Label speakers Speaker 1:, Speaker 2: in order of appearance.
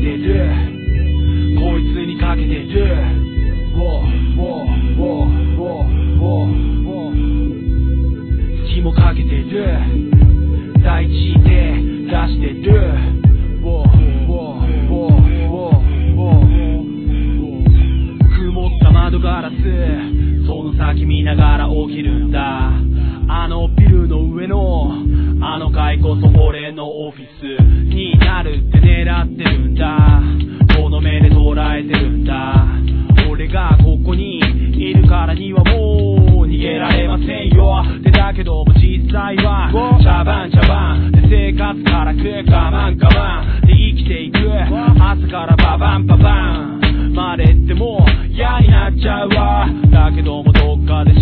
Speaker 1: てる、こいつにかけてる、月もかけてる、大地で出してる、曇った窓ガラス、その先見ながら起きるんだ。あのビルの上のあの階こそ俺のオフィスになるって狙ってるんだ。この目で捉えてるんだ。俺がここにいるからにはもう逃げられませんよってだけども実際は茶番茶番で生活からく我慢我慢で生きていく。朝からババンババンまでってもう嫌になっちゃうわ。だけどもどっかで